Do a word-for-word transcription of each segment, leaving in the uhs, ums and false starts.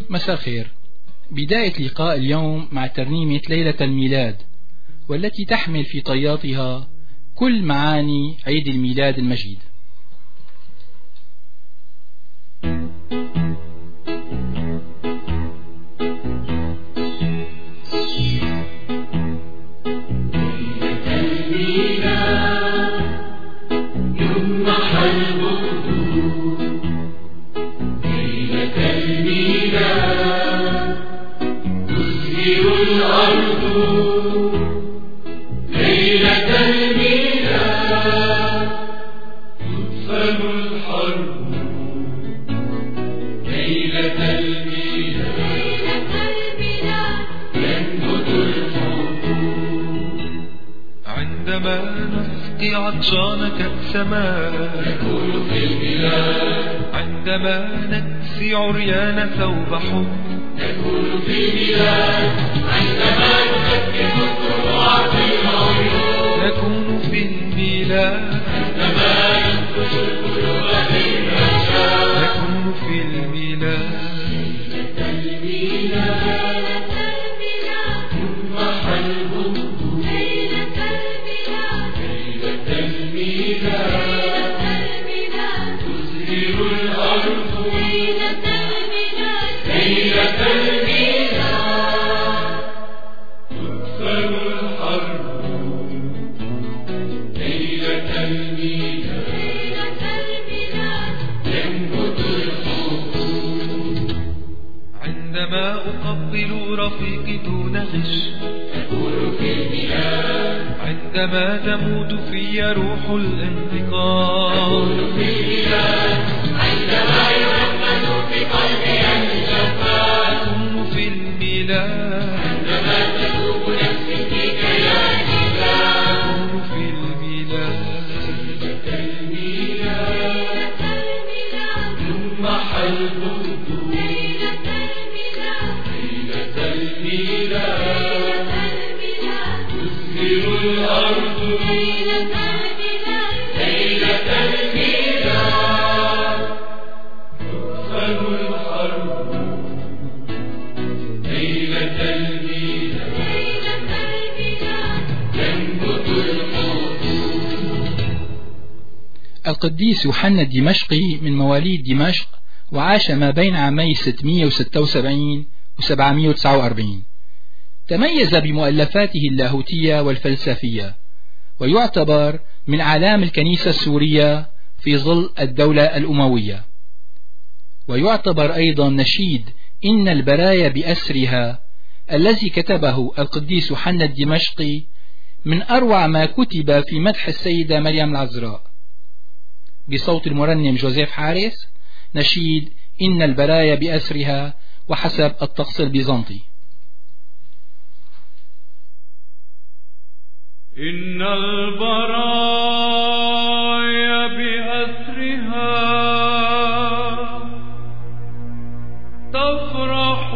مساء الخير. بداية لقاء اليوم مع ترنيمة ليلة الميلاد، والتي تحمل في طياتها كل معاني عيد الميلاد المجيد. عطشان كأس ماء يكون في الميلاد، عندما نكسي عريان ثوب حب يكون في الميلاد، عندما نسكت الضلوع في العيون يكون في الميلاد، عندما ينفش القلوب بالرشاد يكون في الميلاد. ليلة الميلاد ثم حلبه، ليلة الميلاد، ليلة الميلاد تزهر الأرض، ليلة الميلاد، ليلة الميلاد تكسر الحرب، ليلة الميلاد، ليلة الميلاد ينبت الحب. عندما أقبل رفيقي دون غش يكون في الميلاد، عندما تموت في روح الانتقام يكون في الميلاد، عندما يرقد في قلبي الجفاف، يكون في الميلاد، عندما تذوب نفسي في كياني يكون في الميلاد. ليلة الميلاد ثم حلبه، ليلة الميلاد، ليلة الميلاد تزهر الأرض، ليلة الميلاد، ليلة الميلاد تكسر الحرب، ليلة الميلاد، ليلة الميلاد ينبت الحب. القديس يوحنا الدمشقي من مواليد دمشق، وعاش ما بين عامي ستمئة وستة وسبعين و سبعمئة وتسعة وأربعين. تميز بمؤلفاته اللاهوتية والفلسفية، ويعتبر من أعلام الكنيسة السورية في ظل الدولة الأموية، ويعتبر أيضا نشيد إن البرايا بأسرها الذي كتبه القديس يوحنا الدمشقي من أروع ما كتب في مدح السيدة مريم العذراء، بصوت المرنم جوزيف حارس، نشيد إن البرايا بأسرها وحسب الطقس البيزنطي. إن البرايا بأسرها تفرح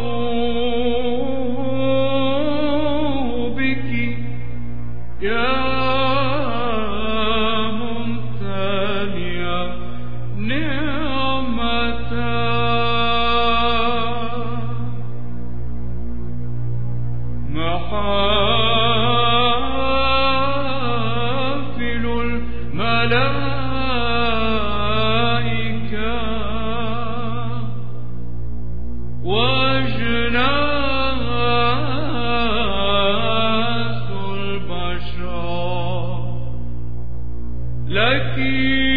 بك يا ممتلئة نعمة، محافل الملائكة وأجناس البشر لك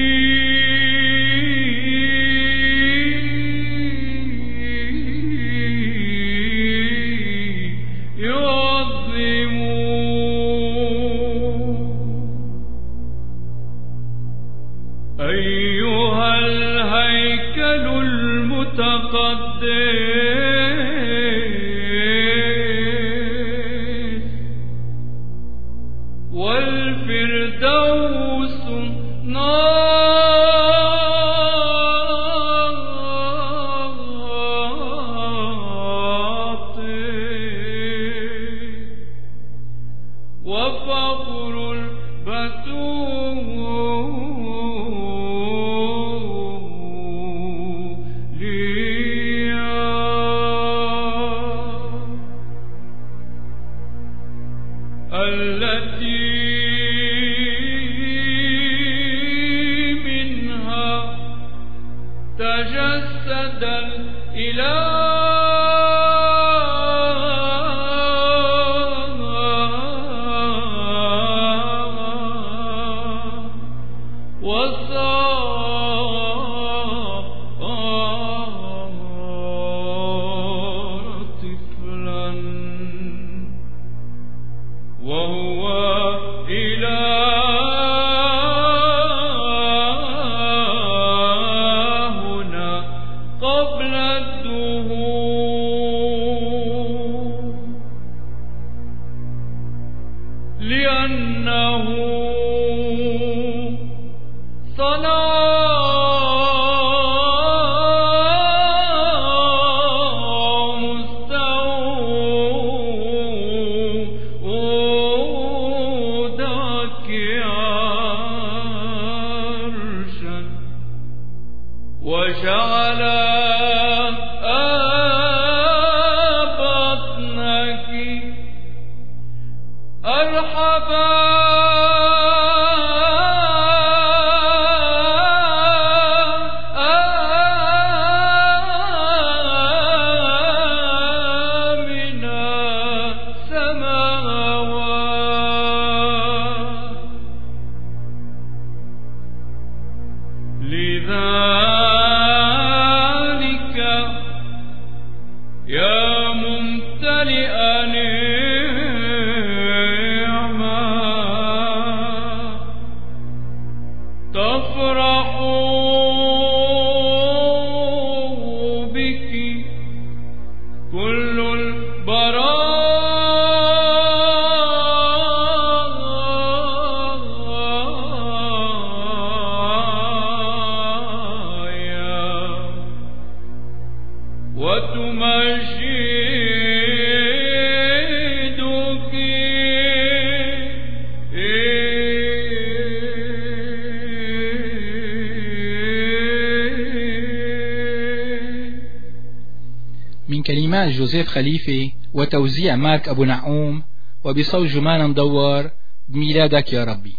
أيها الهيكل المتقدس والفردوس ناطق وفخر البتول ليا تجسد الإله كلمات جوزيف خليفة وتوزيع مارك أبو نعوم وبصوت جمانة مدور. بميلادك يا ربي.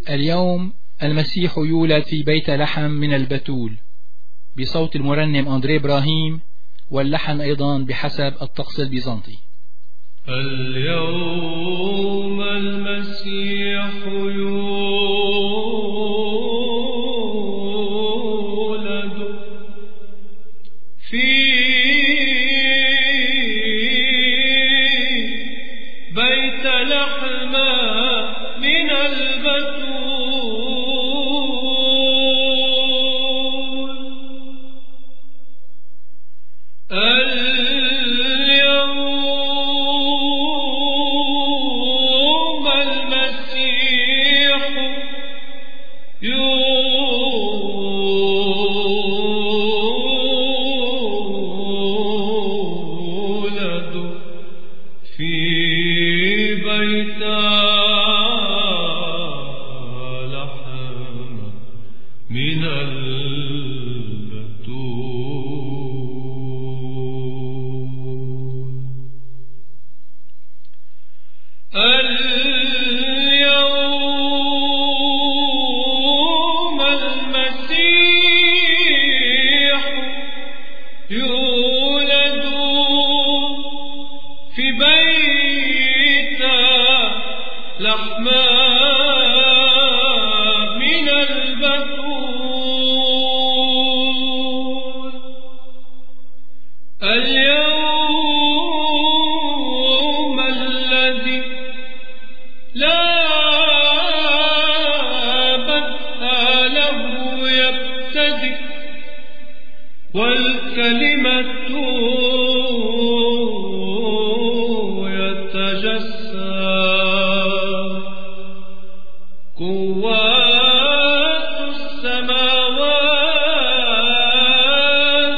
اليوم المسيح يولد في بيت لحم من البتول بصوت المرنم أندري إبراهيم، واللحن أيضا بحسب الطقس البيزنطي. اليوم المسيح يولد في بيت لحم من البتول. اليوم المسيح يولد في بيت لحم من البتول. اليوم المسيح يولد في بيت لحم من البتول. اليوم الذي لا بدء له يبتدئ، والكلمة يتجسد. قوات السماوات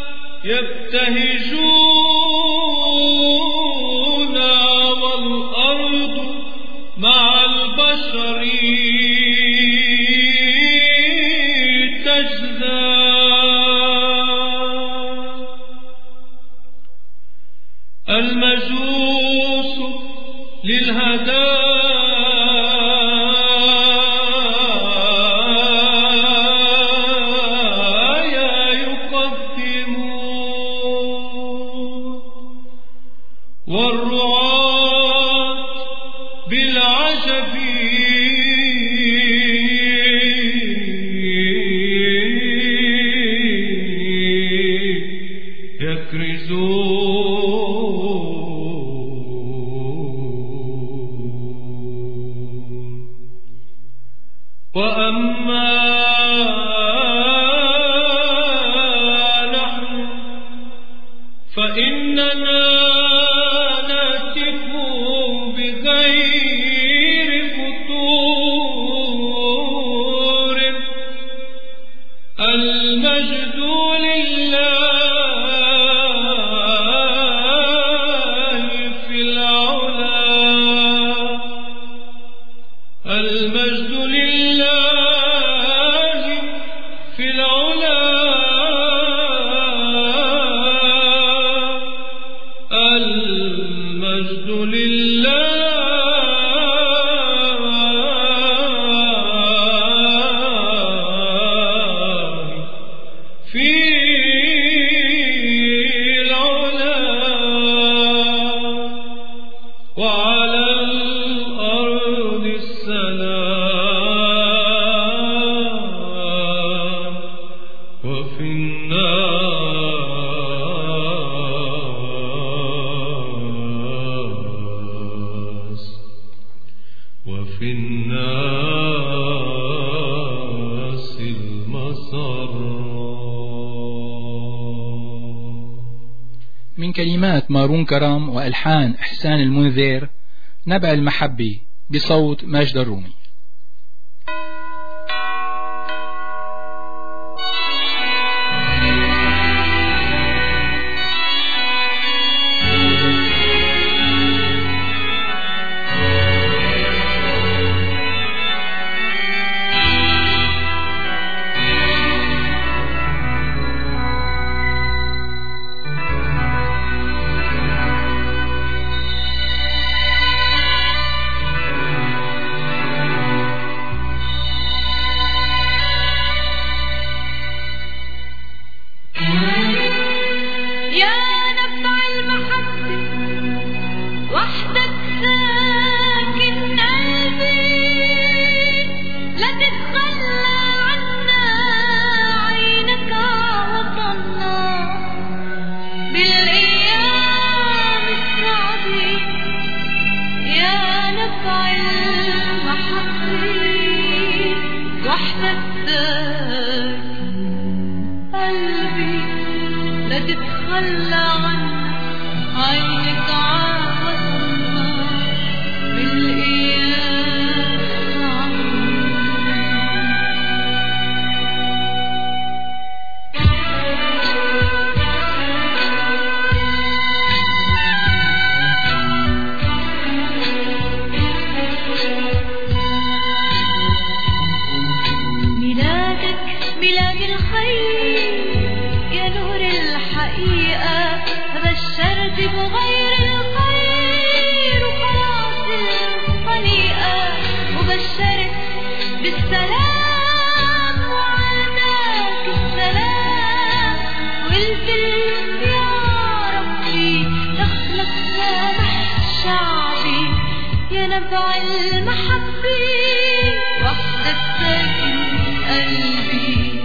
يبتهجون، والأرض مع البشر تجزى. المجوس للهدايا يقدمون، والرعاة بالعجب يكرزون. وأما نحن فإننا نهتف بغير فتور. المجد لله في العلا، المجد لله في العلا، المجد لله في العلا، وعلى الأرض السلام، وفي الناس وفي الناس المسر. من كلمات مارون كرم وألحان إحسان المنذر، نبع المحبة بصوت ماجد الرومي. اليوم نبع المحبة وحدك ساكن قلبي.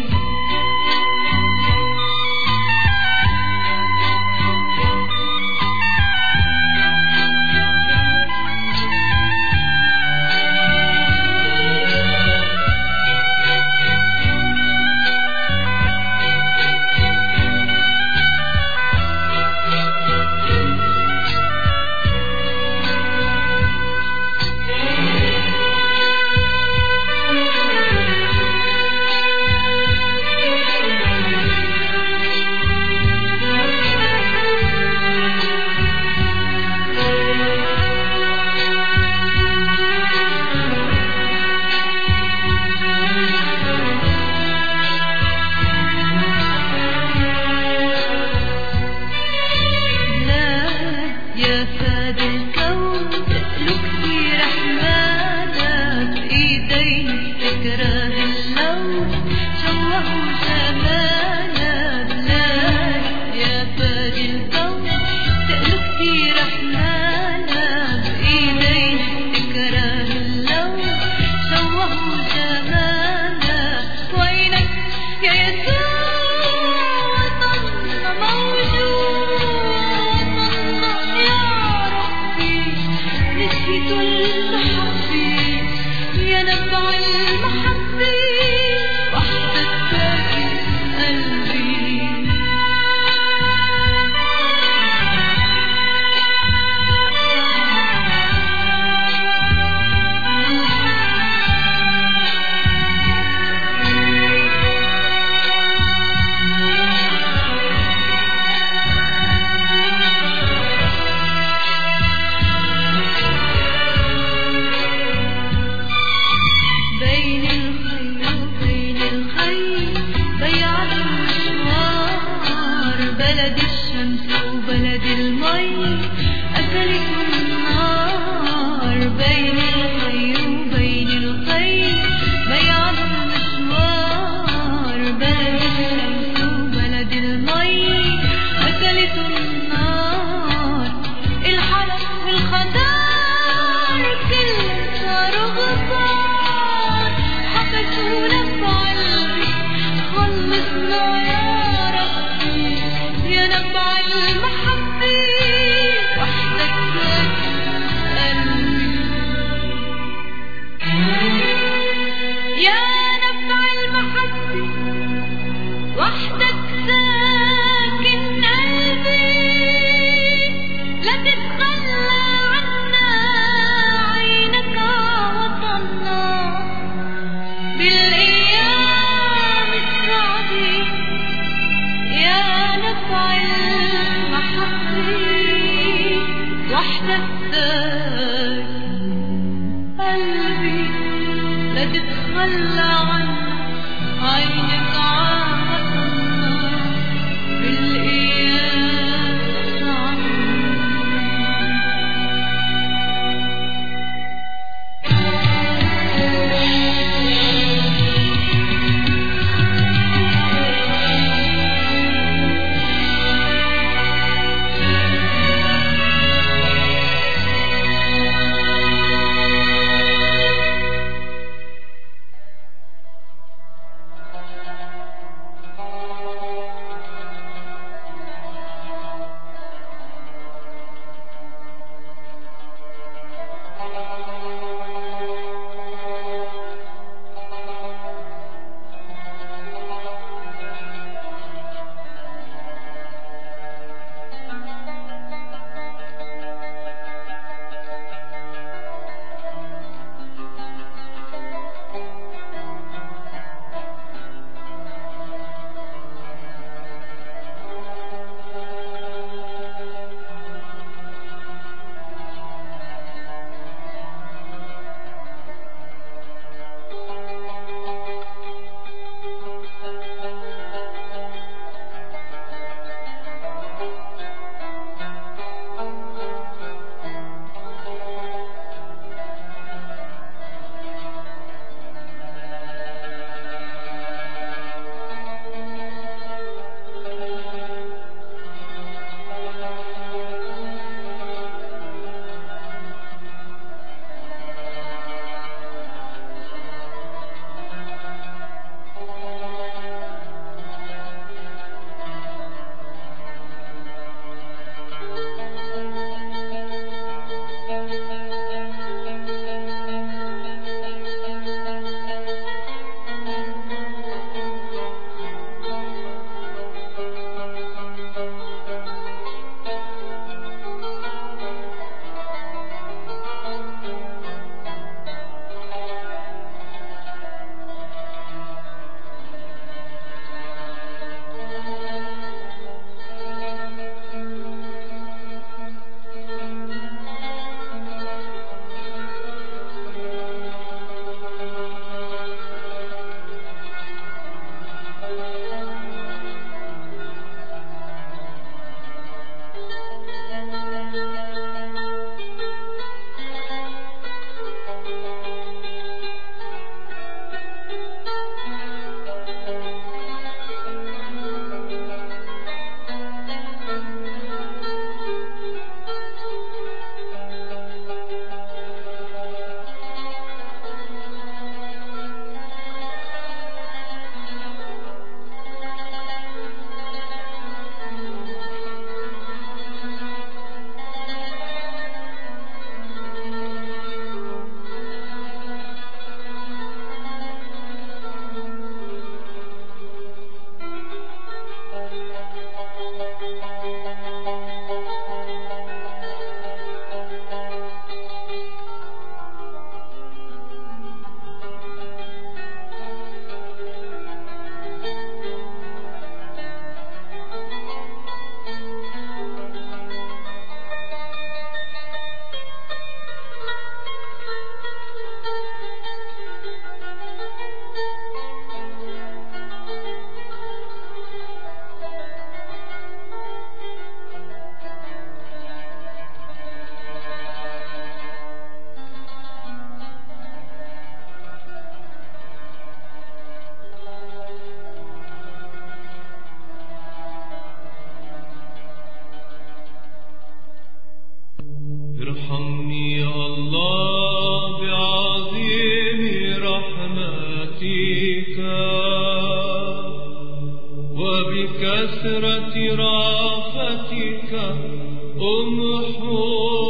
كثرة رافتك أمحو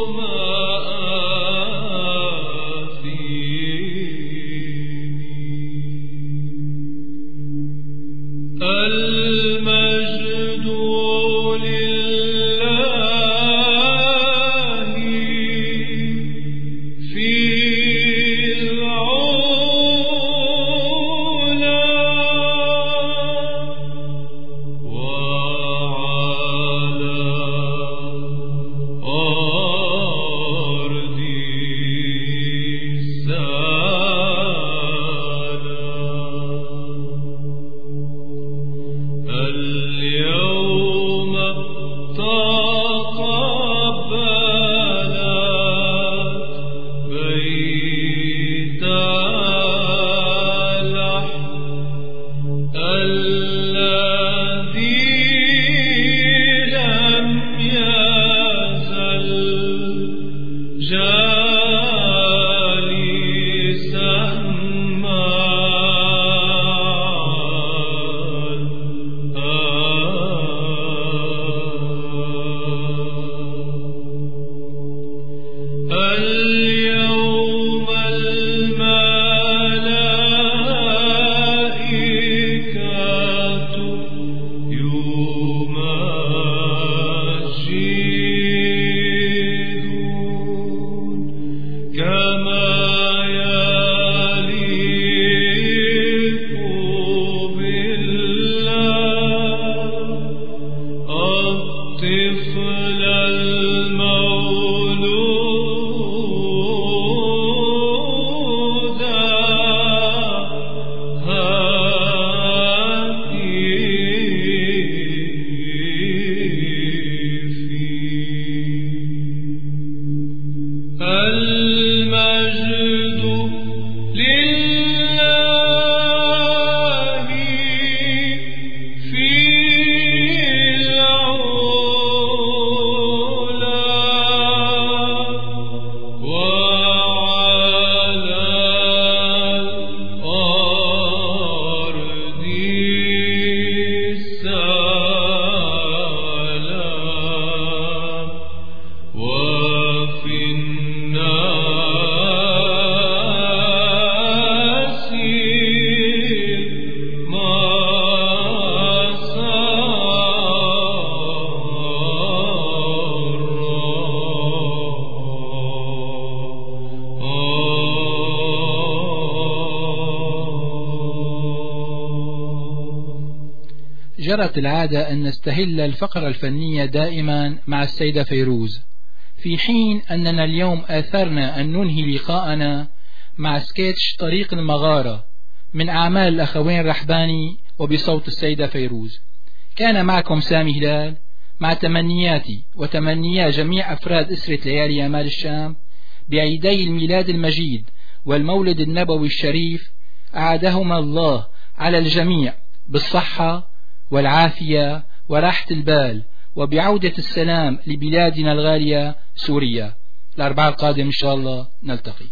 مآثيمي. المجد لله في العلا وعلى أرض السلام. اليوم تقبلت بيت اللحم الذي لم يزل جالسا مع اليوم الملائكة يمجدون كما يليق بالله الطفل المولود هاتفي. المجد لله في العلا وعلى الأرض السلام. وفي الناس جرت العادة أن نستهل الفقرة الفنية دائما مع السيدة فيروز، في حين أننا اليوم آثرنا أن ننهي لقاءنا مع سكيتش طريق المغارة من أعمال الأخوين رحباني وبصوت السيدة فيروز. كان معكم سامي هلال، مع تمنياتي وتمنيات جميع أفراد أسرة ليالي أمال الشام بعيدي الميلاد المجيد والمولد النبوي الشريف، أعادهما الله على الجميع بالصحة والعافية وراحة البال، وبعودة السلام لبلادنا الغالية سوريا. الأربعاء القادم إن شاء الله نلتقي.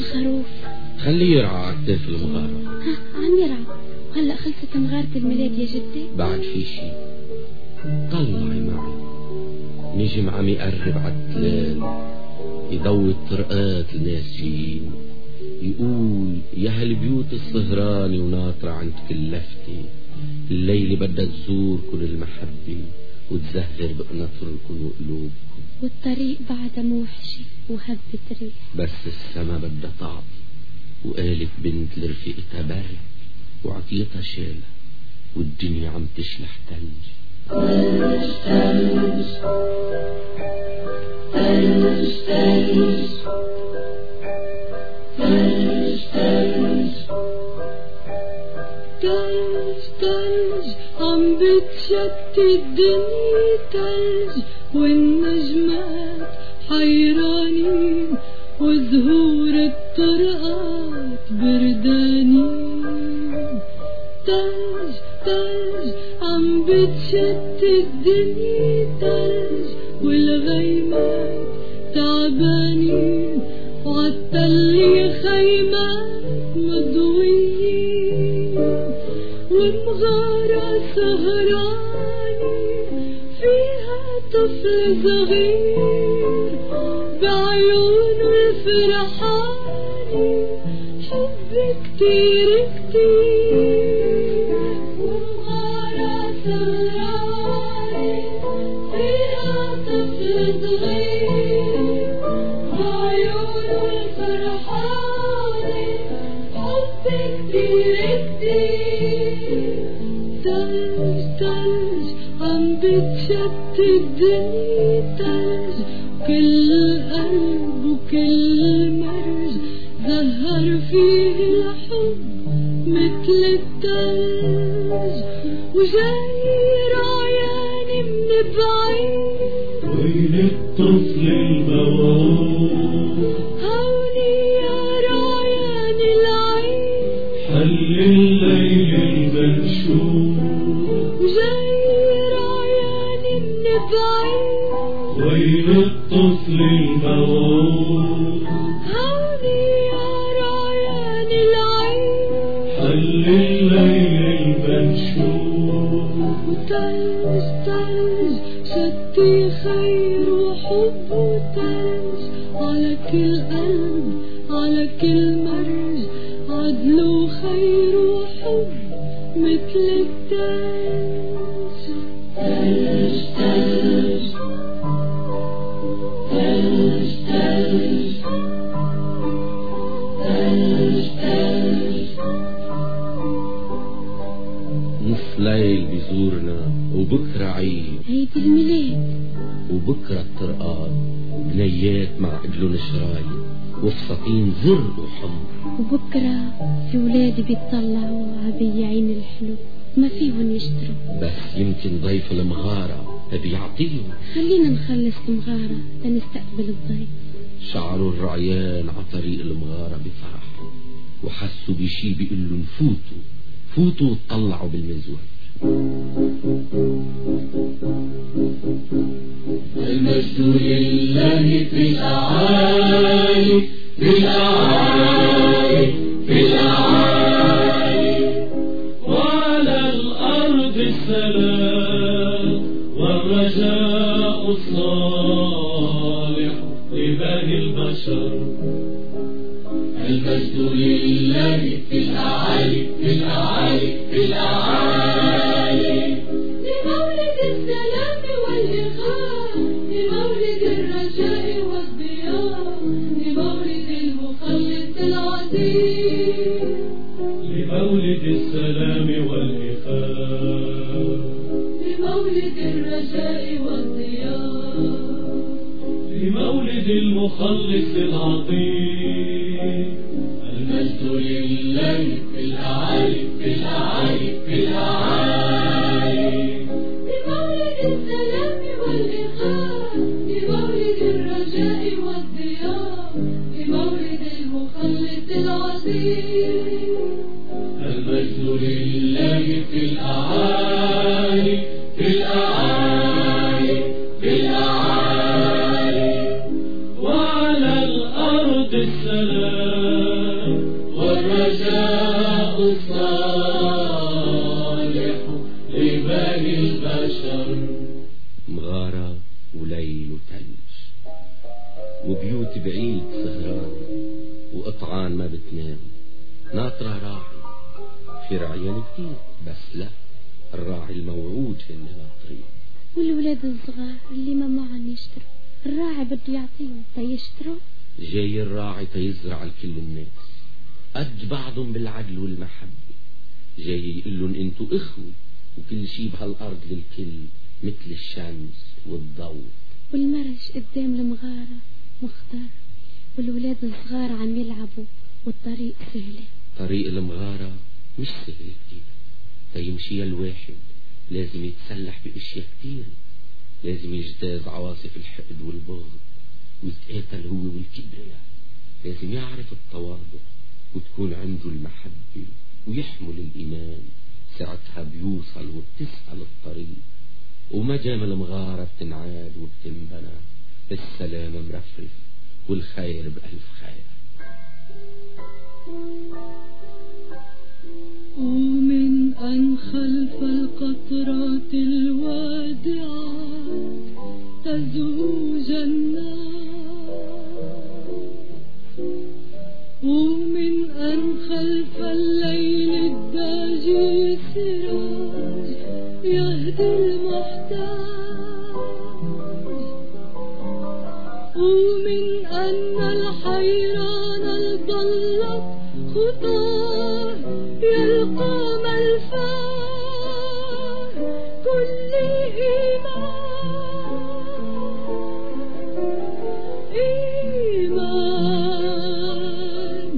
الخروف؟ خليه يرعى على كتاف المغارة. ها عم يرعى. وهلأ خلصت مغارة الميلاد يا جدي؟ بعد في شي. طلعي معي. نجم عم يقرب عالتلال يضوي الطرقات الناسين، يقول يا هالبيوت الصهراني وناطرة عند كل لفتة، الليلة بدها تزور كل المحبة وتزهر بقناطركم وقلوبكم، والطريق بعدها موحشة وهبت ريح، بس السما بدها تعطي. وقالت بنت لرفيقتها برد وعطيتها شالة، والدنيا عم تشلح تلج. تلج تلج تلج تلج تلج تلج تلج تلج عم بتشتت الدنيا تلج، والنجمات حيرانين وزهور الطرقات بردانين. تلج تلج عم بتشتت الدنيا تلج، والغيمات تعبانين وعالتل خيمات مضويين، ومغارة سهراني فيها طفل صغير بعيونه الفرحاني حب كتير كتير. ومغارة سهراني فيها طفل صغير بعيونه الفرحاني حب كتير كتير. تلج تلج عم بتشتت الدنيا تلج، كل قلب وكل مرج زهر فيه الحب مثل التلج. وجاي رعياني من بعيد وين الطفل الموعود، هوني يا رعياني العيد حل الليل المنشود. وجاي رعياني من بعيد وين الطفل الموعود، هوني يا رعياني العيد حل الليل المنشود. وتلج تلج شتي خير وحب وتلج، على كل قلب على كل مرج عدل وخير وحب مثل التلج. تلج تلج تلج تلج تلج تلج. نص ليل بيزورنا وبكرة عيد، عيد الميلاد، وبكرة الطرقات بنيات مع قبلون شرايط وفساتين زرق وحمر. وبكرة في ولادي بيطلعوا عبيعين الحلو ما فيهم يشتروا، بس يمكن ضيف المغارة بيعطيهم. خلينا نخلص المغارة لنستقبل الضيف. شعروا الرعيان عطريق المغارة بفرح، وحسوا بشي بيقولوا فوتوا فوتوا وطلعوا بالمزود. المجد لله في الأعالي في الأعالي في الأعالي، وعلى الأرض السلام والرجاء الصالح لبني البشر. المجد لله في الأعالي في الأعالي في الأعالي، لمولد السلام والإخاء، لمولد الرجاء والضياء، لمولد المخلص العظيم، لمولد السلام والإخاء، لمولد الرجاء والضياء، لمولد المخلص العظيم. المجد لله في الأعالي في الأعالي في الأعالي، لمولد السلام والإخاء، لمولد الرجاء والضياء، لمولد المخلص العظيم. المجد لله في الأعالي في الأعالي في الأعالي، وعلى الأرض السلام والرجاء الصالح لبني البشر. مغارة وليل وثلج وبيوت بعيد سهران وقطعان ما بتنام، ناطرة راعي في رعيان كتير بس لا، الراعي الموعود في الناطرين. والولاد الصغار اللي ما معهم يشتروا، الراعي بده يعطيهم تيشتروا. جاي الراعي تيزرع لكل الناس قد بعضهم بالعدل والمحبة، جاي يقلن انتو اخوة وكل شي بهالارض للكل مثل الشمس والضوء. والمرش قدام المغارة مختار والولاد الصغار عم يلعبوا والطريق سهلة. طريق المغارة مش سهل كتير، تيمشي الواحد لازم يتسلح باشياء كتير، لازم يجتاز عواصف الحقد والبغض ويتقاتل هو والكبرياء، لازم يعرف التواضع وتكون عنده المحبة ويحمل الإيمان، ساعتها بيوصل وبتسهل الطريق. ومجام المغارة بتنعاد وبتنبنى، السلام مرفرف والخير بألف خير. ومن أن خلف القطرات الوادعات تزهو جنات، ومن أن خلف الليل الداجي سراج يهدي المحتاج، ومن أن الحيران الضلت خطاه يلقى ملفاه كل إيمان إيمان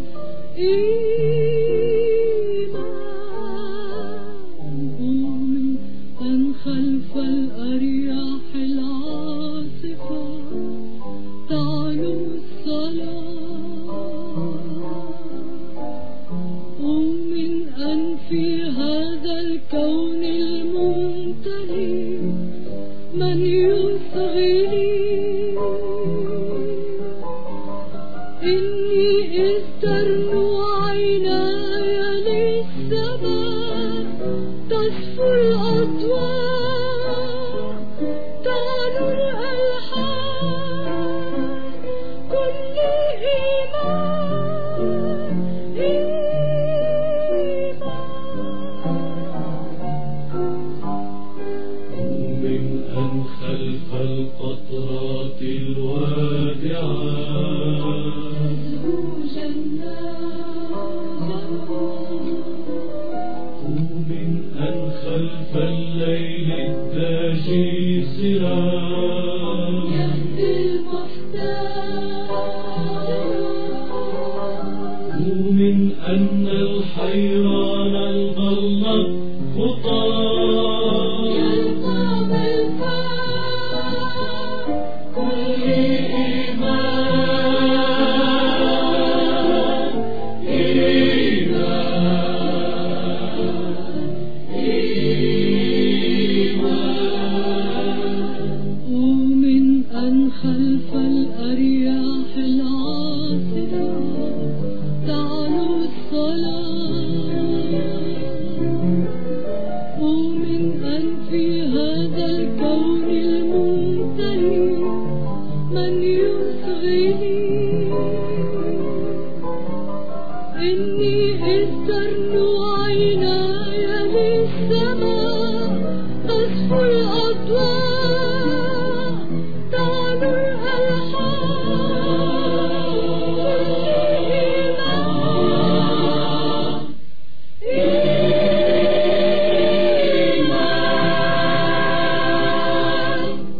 إيمان. ومن أن خلف الأرياح العاصفة تعلو الصلاة، ومن أن في هذا الكون الممتلئ من يصغي لي، إني إذ ترنو عيناي للسماء تصفو الأضواء تعلو الألحان كل إيمان إيمان. ومن أن خلف القطرات الوادعات تزهو جنات، ومن أن خلف الليل الداجي سراج يهدي المحتاج، ومن أن الحيران الغلط خطاه يلقى ملفاه كل إيمان إيمان إيمان. ومن أن خلف الأرياح العاصفة تعلو الصلاة، ومن أن في هذا الكون الممتلئ من يصغي لي، إني إذ ترنو عيناي للسماء تصفو الأضواء تعلو الألحان إيمان إيمان.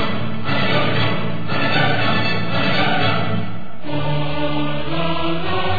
Oh,